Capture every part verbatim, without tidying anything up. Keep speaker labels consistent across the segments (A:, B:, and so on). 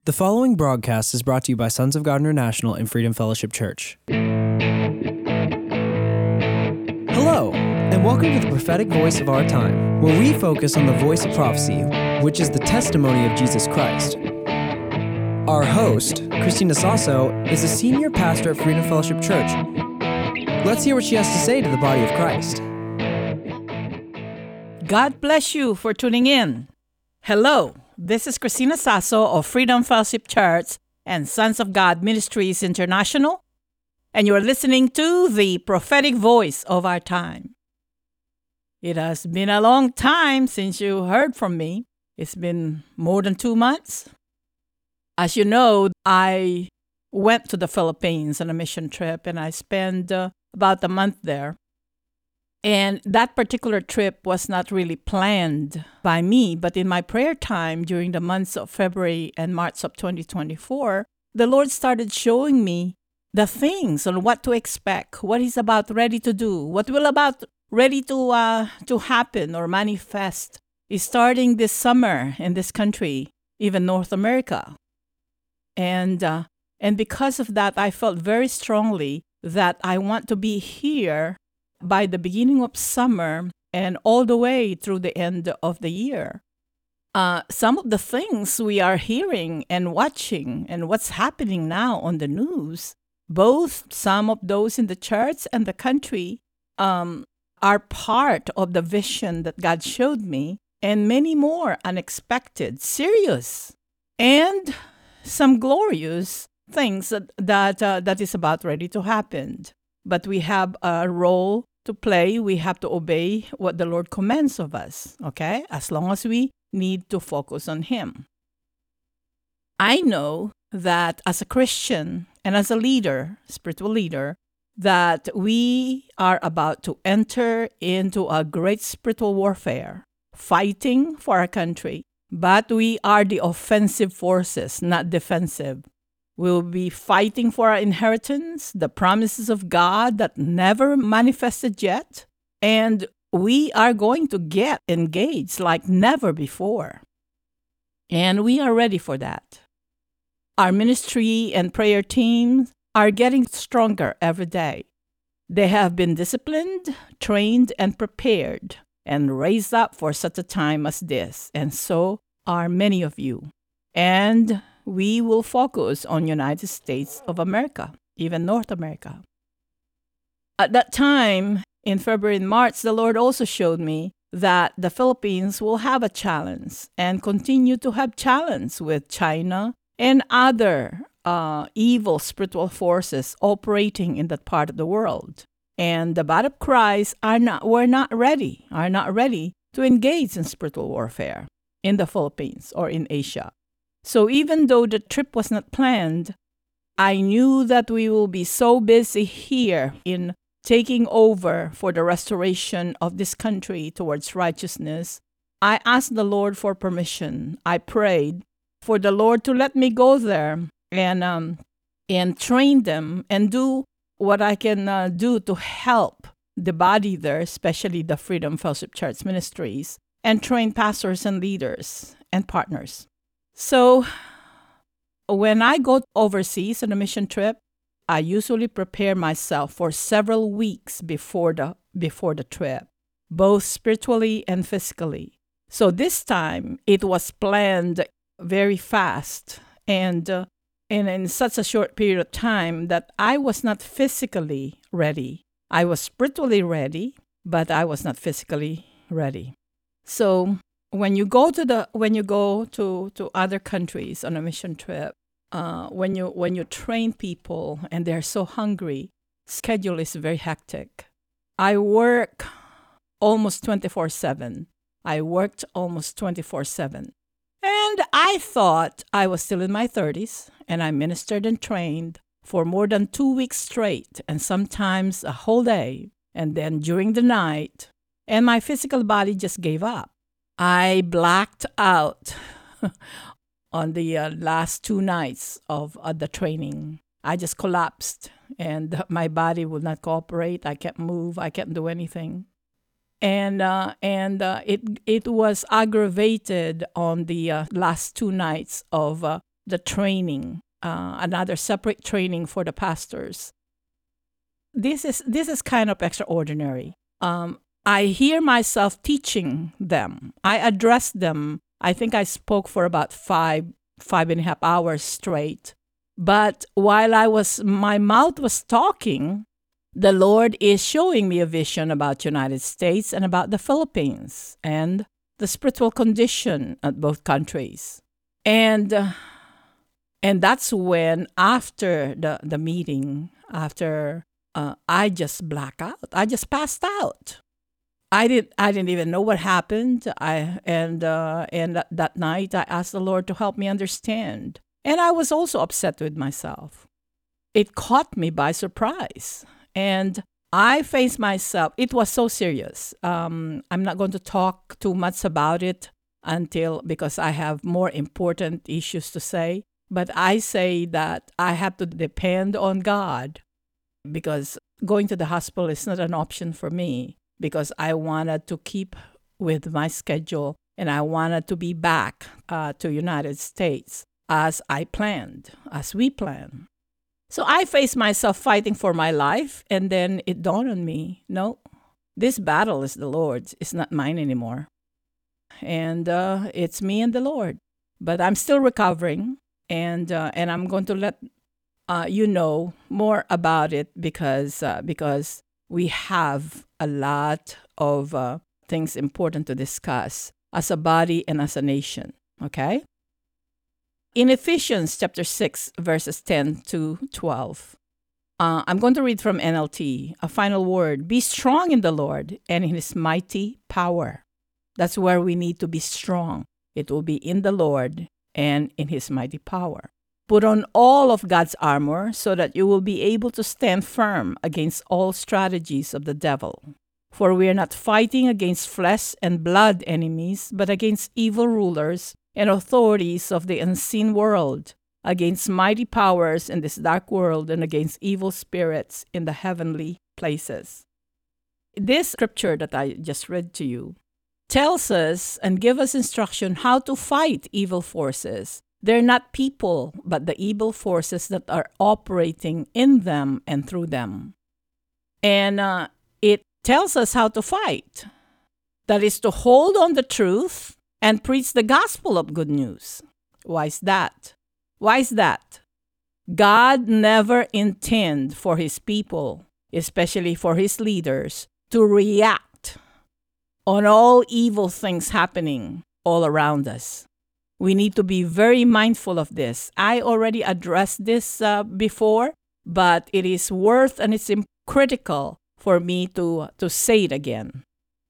A: The following broadcast is brought to you by Sons of God International and Freedom Fellowship Church. Hello, and welcome to the prophetic voice of our time, where we focus on the voice of prophecy, which is the testimony of Jesus Christ. Our host, Christina Sasso, is a senior pastor at Freedom Fellowship Church. Let's hear what she has to say to the body of Christ.
B: God bless you for tuning in. Hello, this is Christina Sasso of Freedom Fellowship Church and Sons of God Ministries International, and you are listening to the prophetic voice of our time. It has been a long time since you heard from me. It's been more than two months. As you know, I went to the Philippines on a mission trip, and I spent uh, about a month there. And that particular trip was not really planned by me, but in my prayer time during the months of February and March of twenty twenty-four, the Lord started showing me the things on what to expect, what He's about ready to do, what will about ready to uh, to happen or manifest is starting this summer in this country, even North America. And uh, and because of that, I felt very strongly that I want to be here by the beginning of summer and all the way through the end of the year. Uh, some of the things we are hearing and watching and what's happening now on the news, both some of those in the church and the country, um, are part of the vision that God showed me, and many more unexpected, serious, and some glorious things that that, uh, that is about ready to happen. But we have a role to play. We have to obey what the Lord commands of us, okay? As long as we need to focus on Him. I know that as a Christian and as a leader, spiritual leader, that we are about to enter into a great spiritual warfare, fighting for our country, but we are the offensive forces, not defensive. We'll be fighting for our inheritance, the promises of God that never manifested yet, and we are going to get engaged like never before. And we are ready for that. Our ministry and prayer teams are getting stronger every day. They have been disciplined, trained, and prepared, and raised up for such a time as this, and so are many of you. And we will focus on United States of America, even North America. At that time, in February and March, the Lord also showed me that the Philippines will have a challenge and continue to have challenge with China and other uh, evil spiritual forces operating in that part of the world. And the body of Christ are not, were not ready, are not ready to engage in spiritual warfare in the Philippines or in Asia. So even though the trip was not planned, I knew that we will be so busy here in taking over for the restoration of this country towards righteousness. I asked the Lord for permission. I prayed for the Lord to let me go there and um, and train them and do what I can uh, do to help the body there, especially the Freedom Fellowship Church Ministries, and train pastors and leaders and partners. So when I go overseas on a mission trip, I usually prepare myself for several weeks before the before the trip, both spiritually and physically. So this time it was planned very fast and uh, and in such a short period of time that I was not physically ready. I was spiritually ready, but I was not physically ready. So When you go to the when you go to, to other countries on a mission trip, uh, when you when you train people and they're so hungry, schedule is very hectic. I work almost twenty-four seven. I worked almost twenty-four seven. And I thought I was still in my thirties, and I ministered and trained for more than two weeks straight, and sometimes a whole day, and then during the night, and my physical body just gave up. I blacked out on the uh, last two nights of uh, the training. I just collapsed, and my body would not cooperate. I can't move. I can't do anything. And uh, and uh, it it was aggravated on the uh, last two nights of uh, the training, uh, another separate training for the pastors. This is this is kind of extraordinary. Um, I hear myself teaching them. I address them. I think I spoke for about five, five and a half hours straight. But while I was, my mouth was talking, the Lord is showing me a vision about United States and about the Philippines and the spiritual condition of both countries. And uh, and that's when, after the, the meeting, after uh, I just blacked out. I just passed out. I didn't. I didn't even know what happened. I and uh, and that, that night I asked the Lord to help me understand. And I was also upset with myself. It caught me by surprise, and I faced myself. It was so serious. Um, I'm not going to talk too much about it until because I have more important issues to say. But I say that I have to depend on God because going to the hospital is not an option for me. Because I wanted to keep with my schedule and I wanted to be back uh, to United States as I planned, as we planned. So I faced myself fighting for my life, and then it dawned on me, no, this battle is the Lord's. It's not mine anymore. And uh, it's me and the Lord. But I'm still recovering, and uh, and I'm going to let uh, you know more about it because uh, because we have a lot of uh, things important to discuss as a body and as a nation, okay? In Ephesians chapter six, verses ten to twelve, uh, I'm going to read from N L T, a final word. Be strong in the Lord and in his mighty power. That's where we need to be strong. It will be in the Lord and in his mighty power. Put on all of God's armor so that you will be able to stand firm against all strategies of the devil. For we are not fighting against flesh and blood enemies, but against evil rulers and authorities of the unseen world, against mighty powers in this dark world, and against evil spirits in the heavenly places. This scripture that I just read to you tells us and gives us instruction how to fight evil forces. They're not people, but the evil forces that are operating in them and through them. And uh, it tells us how to fight. That is to hold on the truth and preach the gospel of good news. Why is that? Why is that? God never intended for his people, especially for his leaders, to react on all evil things happening all around us. We need to be very mindful of this. I already addressed this uh, before, but it is worth and it's critical for me to, to say it again.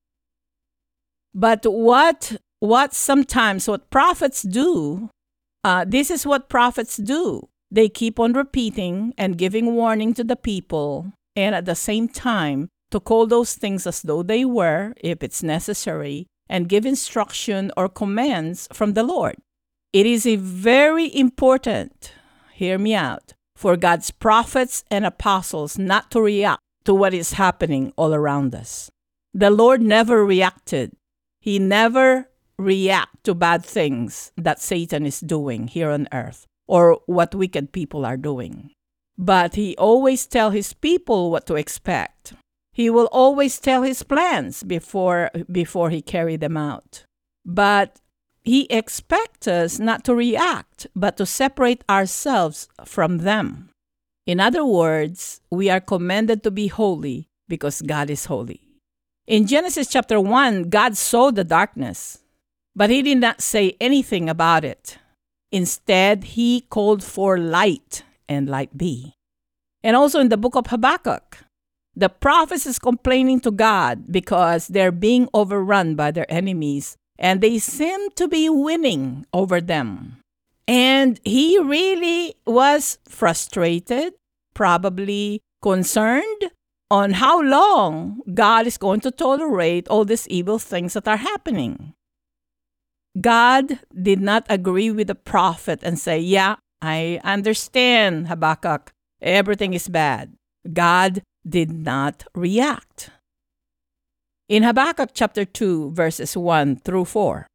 B: But what what sometimes what prophets do, uh, this is what prophets do. They keep on repeating and giving warning to the people, and at the same time to call those things as though they were, if it's necessary, and give instruction or commands from the Lord. It is a very important, hear me out, for God's prophets and apostles not to react to what is happening all around us. The Lord never reacted. He never reacted to bad things that Satan is doing here on earth or what wicked people are doing. But he always tells his people what to expect. He will always tell his plans before, before he carry them out. But he expects us not to react, but to separate ourselves from them. In other words, we are commanded to be holy because God is holy. In Genesis chapter one, God saw the darkness, but he did not say anything about it. Instead, he called for light, and light be. And also in the book of Habakkuk, the prophet is complaining to God because they're being overrun by their enemies, and they seem to be winning over them. And he really was frustrated, probably concerned on how long God is going to tolerate all these evil things that are happening. God did not agree with the prophet and say, yeah, I understand, Habakkuk, everything is bad. God did not react. In Habakkuk chapter two, verses one through four,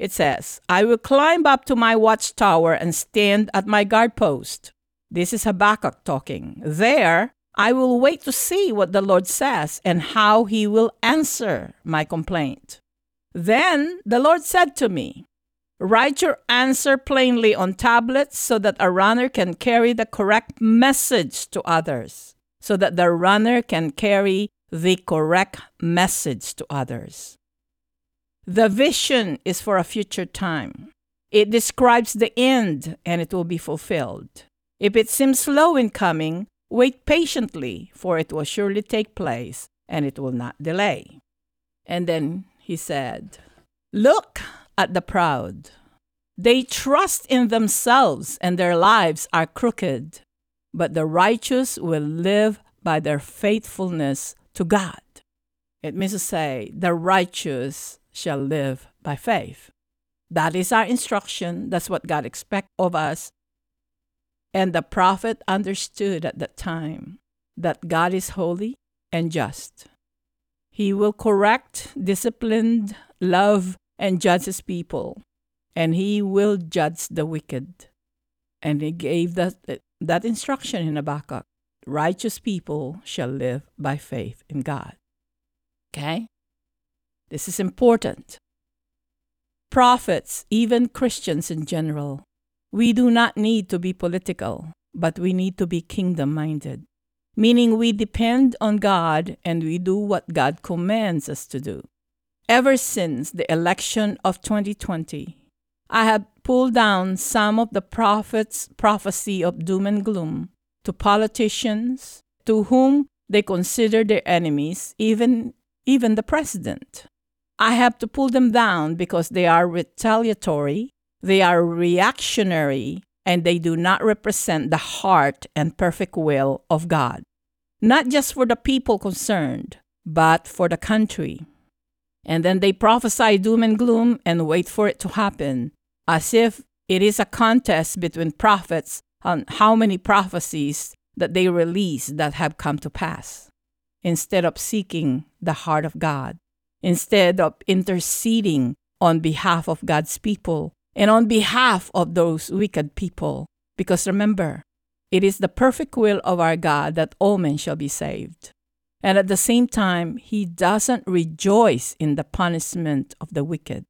B: It says, I will climb up to my watchtower and stand at my guard post. This is Habakkuk talking. There, I will wait to see what the Lord says and how he will answer my complaint. Then the Lord said to me, write your answer plainly on tablets so that a runner can carry the correct message to others. So that the runner can carry the correct message to others. The vision is for a future time. It describes the end and it will be fulfilled. If it seems slow in coming, wait patiently, for it will surely take place and it will not delay. And then he said, look at the proud. They trust in themselves and their lives are crooked, but the righteous will live by their faithfulness to God. It means to say, the righteous shall live by faith. That is our instruction. That's what God expects of us. And the prophet understood at that time that God is holy and just. He will correct, discipline, love, and judge his people. And he will judge the wicked. And he gave that, that instruction in Habakkuk. Righteous people shall live by faith in God. Okay? This is important. Prophets, even Christians in general, we do not need to be political, but we need to be kingdom-minded. Meaning we depend on God and we do what God commands us to do. Ever since the election of twenty twenty, I have pulled down some of the prophets' prophecy of doom and gloom to politicians, to whom they consider their enemies, even, even the president. I have to pull them down because they are retaliatory, they are reactionary, and they do not represent the heart and perfect will of God. Not just for the people concerned, but for the country. And then they prophesy doom and gloom and wait for it to happen, as if it is a contest between prophets on how many prophecies that they release that have come to pass, instead of seeking the heart of God, instead of interceding on behalf of God's people and on behalf of those wicked people. Because remember, it is the perfect will of our God that all men shall be saved. And at the same time, he doesn't rejoice in the punishment of the wicked.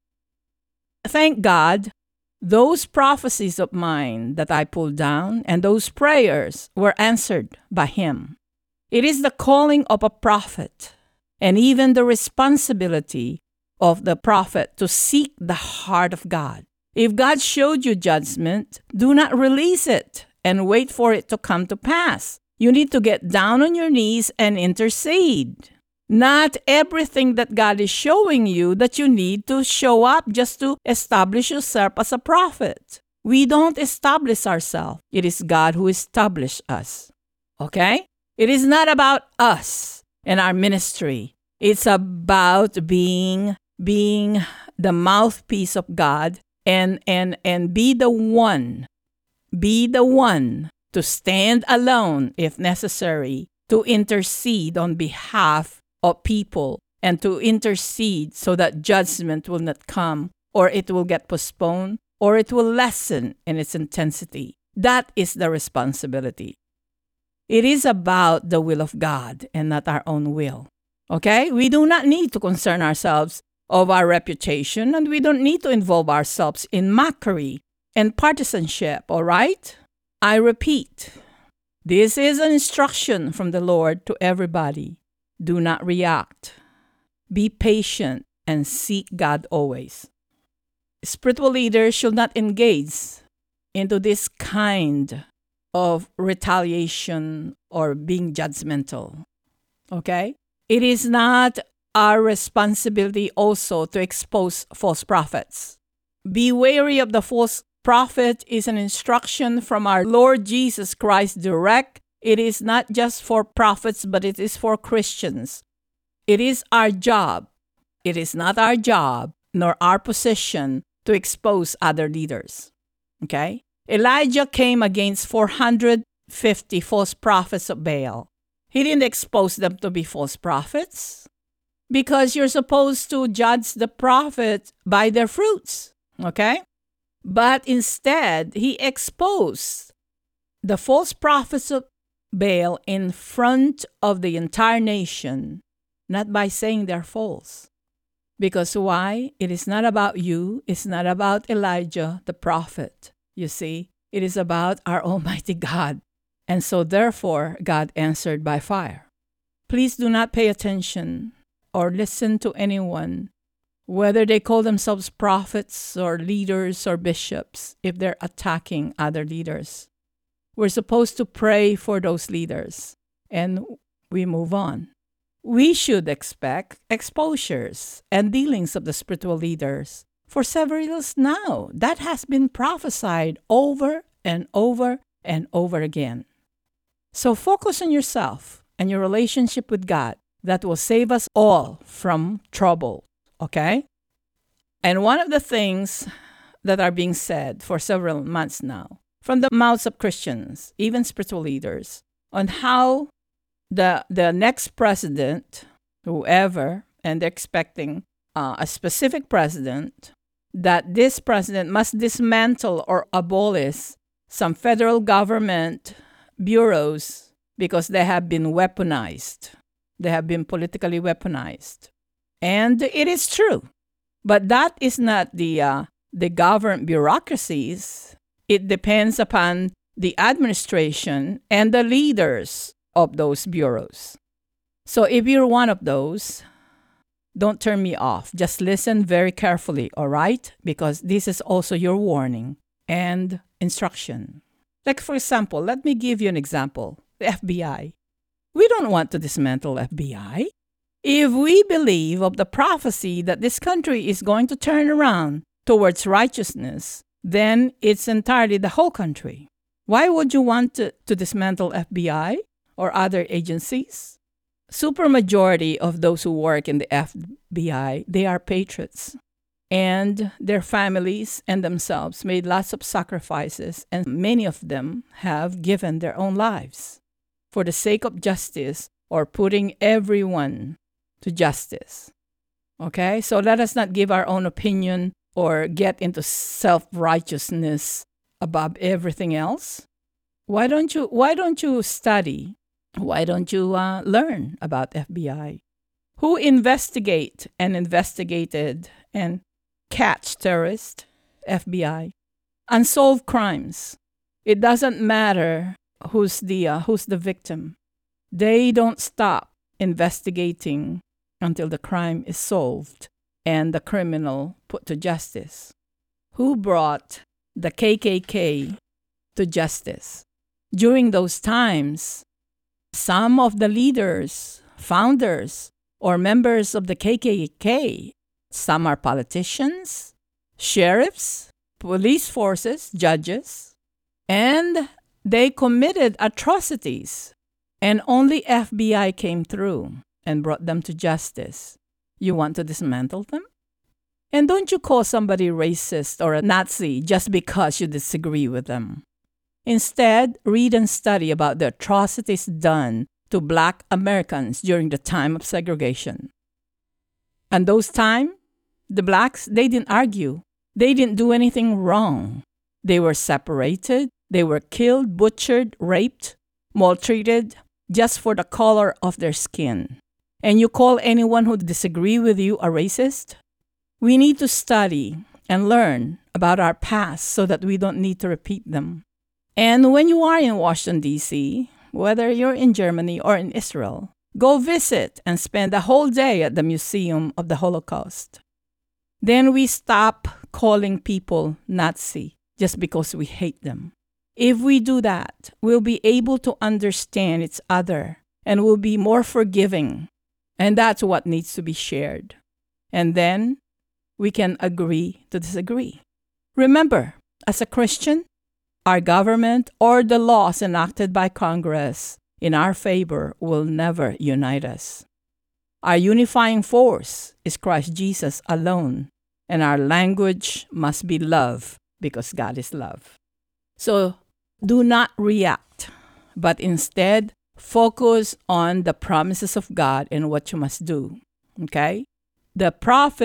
B: Thank God, those prophecies of mine that I pulled down and those prayers were answered by him. It is the calling of a prophet and even the responsibility of the prophet to seek the heart of God. If God showed you judgment, do not release it and wait for it to come to pass. You need to get down on your knees and intercede. Not everything that God is showing you that you need to show up just to establish yourself as a prophet. We don't establish ourselves. It is God who established us. Okay? It is not about us and our ministry. It's about being, being the mouthpiece of God and, and, and be the one, be the one to stand alone if necessary, to intercede on behalf of people and to intercede so that judgment will not come or it will get postponed or it will lessen in its intensity. That is the responsibility. It is about the will of God and not our own will. Okay? We do not need to concern ourselves of our reputation and we don't need to involve ourselves in mockery and partisanship, all right? I repeat, this is an instruction from the Lord to everybody. Do not react. Be patient and seek God always. Spiritual leaders should not engage into this kind of retaliation or being judgmental. Okay? It is not our responsibility also to expose false prophets. Be wary of the false prophet is an instruction from our Lord Jesus Christ direct. It is not just for prophets, but it is for Christians. It is our job. It is not our job nor our position to expose other leaders. Okay? Elijah came against four hundred fifty false prophets of Baal. He didn't expose them to be false prophets because you're supposed to judge the prophet by their fruits. Okay? But instead, he exposed the false prophets of Baal in front of the entire nation, not by saying they're false. Because why? It is not about you. It's not about Elijah, the prophet. You see, it is about our Almighty God. And so therefore, God answered by fire. Please do not pay attention or listen to anyone, whether they call themselves prophets or leaders or bishops, if they're attacking other leaders. We're supposed to pray for those leaders, and we move on. We should expect exposures and dealings of the spiritual leaders for several years now. That has been prophesied over and over and over again. So focus on yourself and your relationship with God. That will save us all from trouble, okay? And one of the things that are being said for several months now from the mouths of Christians, even spiritual leaders, on how the the next president, whoever, and they're expecting uh, a specific president, that this president must dismantle or abolish some federal government bureaus because they have been weaponized. They have been politically weaponized. And it is true. But that is not the uh, the government bureaucracies. It depends upon the administration and the leaders of those bureaus. So if you're one of those, don't turn me off. Just listen very carefully, all right? Because this is also your warning and instruction. Like, for example, let me give you an example. The F B I. We don't want to dismantle F B I. If we believe of the prophecy that this country is going to turn around towards righteousness, then it's entirely the whole country. Why would you want to, to dismantle F B I or other agencies? Supermajority of those who work in the F B I, they are patriots. And their families and themselves made lots of sacrifices, and many of them have given their own lives for the sake of justice or putting everyone to justice. Okay? So let us not give our own opinion or get into self-righteousness above everything else. Why don't you, why don't you study? Why don't you uh, learn about F B I? Who investigate and investigated and catch terrorists? F B I. Unsolved crimes. It doesn't matter who's the uh, who's the victim. They don't stop investigating until the crime is solved and the criminal put to justice. Who brought the K K K to justice? During those times, some of the leaders, founders, or members of the K K K, some are politicians, sheriffs, police forces, judges, and they committed atrocities, and only F B I came through and brought them to justice. You want to dismantle them? And don't you call somebody racist or a Nazi just because you disagree with them. Instead, read and study about the atrocities done to Black Americans during the time of segregation. And those times, the Blacks, they didn't argue. They didn't do anything wrong. They were separated. They were killed, butchered, raped, maltreated just for the color of their skin. And you call anyone who disagree with you a racist? We need to study and learn about our past so that we don't need to repeat them. And when you are in Washington, D C, whether you're in Germany or in Israel, go visit and spend a whole day at the Museum of the Holocaust. Then we stop calling people Nazi just because we hate them. If we do that, we'll be able to understand each other and we'll be more forgiving. And that's what needs to be shared. And then we can agree to disagree. Remember, as a Christian, our government or the laws enacted by Congress in our favor will never unite us. Our unifying force is Christ Jesus alone, and our language must be love because God is love. So do not react, but instead focus on the promises of God and what you must do. Okay? The prophets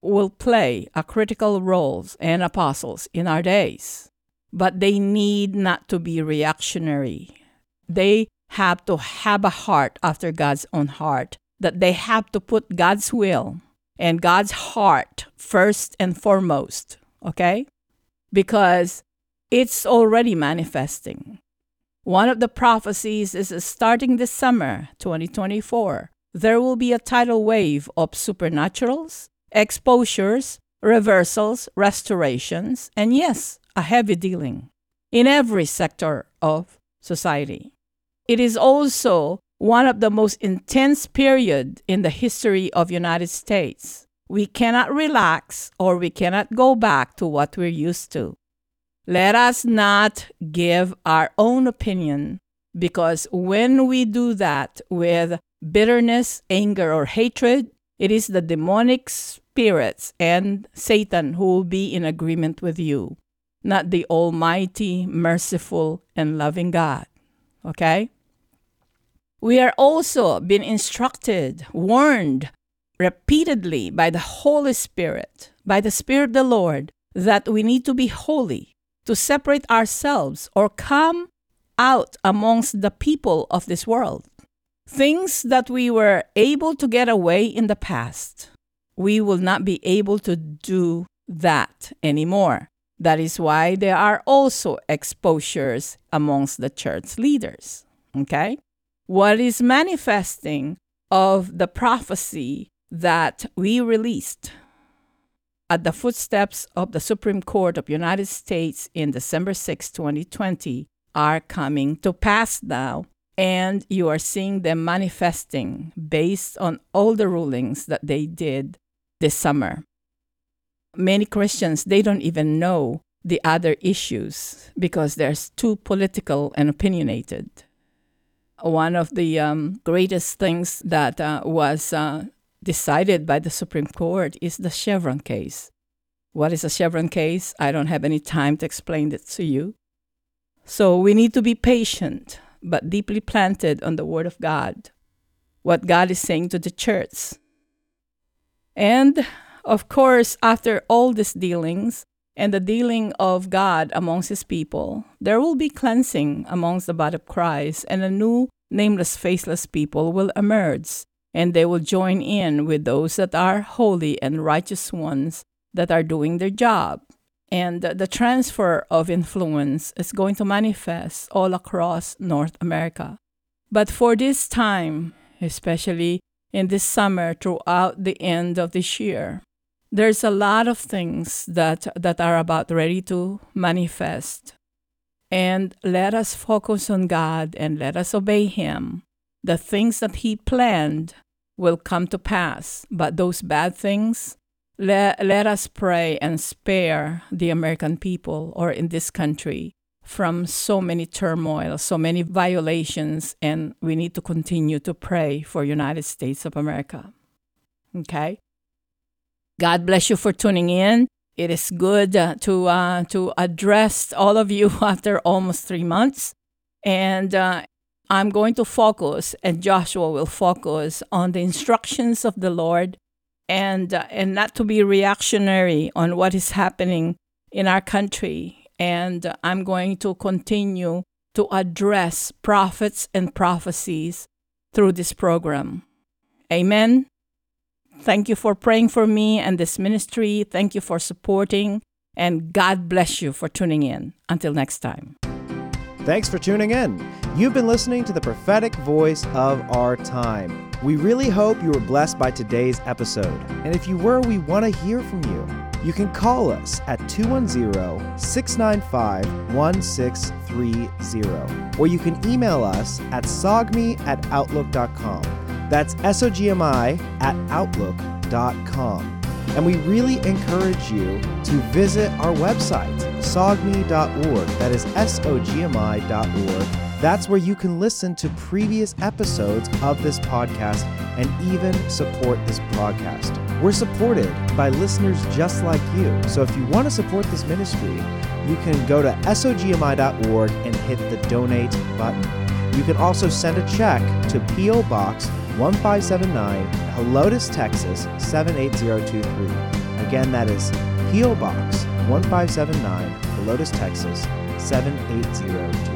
B: will play a critical role and apostles in our days, but they need not to be reactionary. They have to have a heart after God's own heart, that they have to put God's will and God's heart first and foremost, okay? Because it's already manifesting. One of the prophecies is starting this summer, twenty twenty-four, there will be a tidal wave of supernaturals, exposures, reversals, restorations, and yes, a heavy dealing in every sector of society. It is also one of the most intense periods in the history of the United States. We cannot relax or we cannot go back to what we're used to. Let us not give our own opinion, because when we do that with bitterness, anger, or hatred, it is the demonic spirits and Satan who will be in agreement with you, not the almighty, merciful, and loving God. Okay? We are also being instructed, warned repeatedly by the Holy Spirit, by the Spirit of the Lord, that we need to be holy, to separate ourselves or come out amongst the people of this world. Things that we were able to get away in the past, we will not be able to do that anymore. That is why there are also exposures amongst the church leaders. Okay? What is manifesting of the prophecy that we released at the footsteps of the Supreme Court of the United States in December sixth, twenty twenty, are coming to pass now, and you are seeing them manifesting based on all the rulings that they did this summer. Many Christians, they don't even know the other issues because they're too political and opinionated. One of the um, greatest things that uh, was uh, decided by the Supreme Court is the Chevron case. What is a Chevron case? I don't have any time to explain it to you. So we need to be patient, but deeply planted on the Word of God, what God is saying to the church. And, of course, after all these dealings and the dealing of God amongst His people, there will be cleansing amongst the body of Christ, and a new nameless, faceless people will emerge, and they will join in with those that are holy and righteous ones that are doing their job. And the transfer of influence is going to manifest all across North America. But for this time, especially in this summer throughout the end of this year, there's a lot of things that, that are about ready to manifest. And let us focus on God and let us obey Him. The things that He planned will come to pass, but those bad things, let, let us pray and spare the American people, or in this country, from so many turmoil, so many violations, and we need to continue to pray for United States of America. Okay? God bless you for tuning in. It is good uh, to uh, to address all of you after almost three months. And uh, I'm going to focus, and Joshua will focus on the instructions of the Lord, and uh, and not to be reactionary on what is happening in our country. And uh, I'm going to continue to address prophets and prophecies through this program. Amen. Thank you for praying for me and this ministry. Thank you for supporting, and God bless you for tuning in. Until next time.
A: Thanks for tuning in. You've been listening to the prophetic voice of our time. We really hope you were blessed by today's episode. And if you were, we want to hear from you. You can call us at two one zero, six nine five, one six three zero. Or you can email us at sogmi at outlook dot com. That's S O G M I at outlook dot com. And we really encourage you to visit our website, sogmi dot org. That is S O G M I dot org. That's where you can listen to previous episodes of this podcast and even support this podcast. We're supported by listeners just like you. So if you want to support this ministry, you can go to S O G M I dot org and hit the donate button. You can also send a check to P O Box one five seven nine, Helotes, Texas seven eight zero two three. Again, that is P O. Box one five seven nine, Helotes, Texas seven eight zero two.